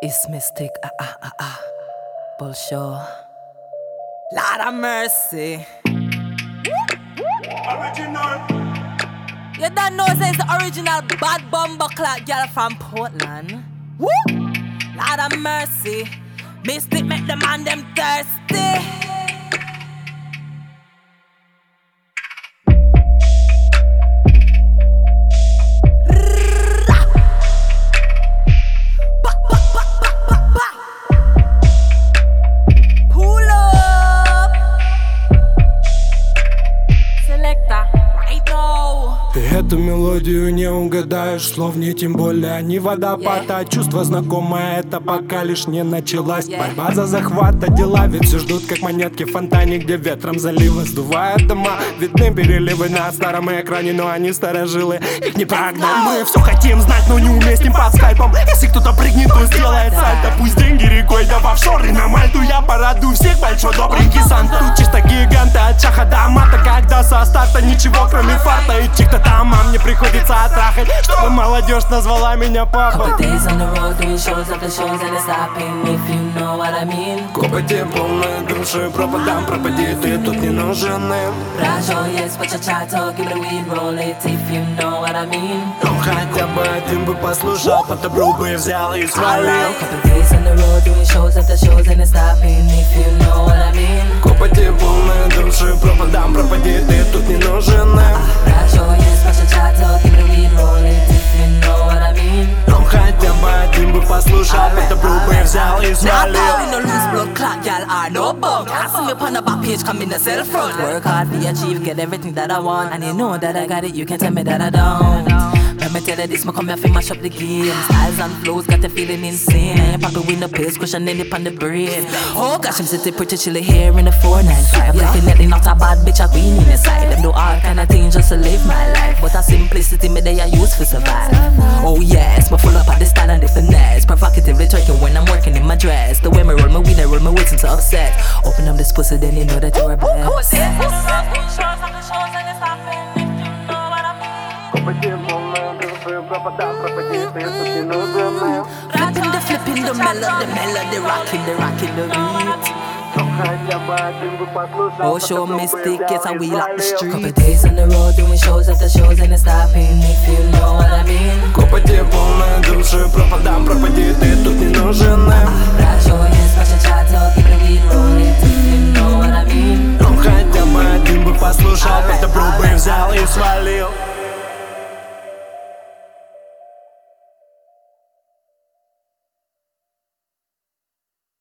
It's Mystic, Bullshaw. Lord of mercy. Original. You don't know it's the original bad bumbo clock girl from Portland. Woo! Lord of mercy. Mystic make the man them thirsty. Ты эту мелодию не угадаешь, слов не тем более не водопад, а чувство знакомое, это пока лишь не началась. Борьба за захват, а дела ведь все ждут, как монетки в фонтане, где ветром залива сдувает дома. Видны переливы на старом экране, но они старожилы, их не прогнать. Мы все хотим знать, но не уместим под скайпом. Если кто-то прыгнет, то сделает сальто. Пусть деньги рекой, да в офшоры на Мальту. Я пораду всех, большой добренький Санта. Тут чисто гиганты от шаха до мата, когда со старта ничего кроме фарта. И чьих-то там, а мне приходится отрахать, чтобы молодежь назвала меня папа. Копоти полной души, пропадам, пропади, ты тут не нужен им. Он хотя бы один бы послушал, по добру бы взял и свалил. Копоти полной души, пропадам, пропади, ты тут не нужен им. Он хотя бы один бы послушал, по добру бы взял и свалил. Work hard for achieve, get everything that I want. And you know that I got it, you can't tell me that I don't. Let me tell you this, me come here fi mash up the game. Styles and flows got the feeling insane. And you probably win the place, cushioning it on the brain. Oh gosh, I'm sitting pretty chilly here in the 495. Definitely not a bad bitch, a queen in the side. Them do all kind of things just to live my life, but a simplicity me they I use for survive. Oh yes, me full up of the style and the finesse. Provocatively twerking when I'm working in my dress. The way me roll my weed, I roll my wits into upset. Open up this pussy, then you know that you're a blessed. Flipping the melody, rocking the beat. Oh, show Mystic, yes, and we lock the street. Couple days on the road, doing shows after shows, and it's stopping, if you know what I mean. Копоти полной души, пропадам,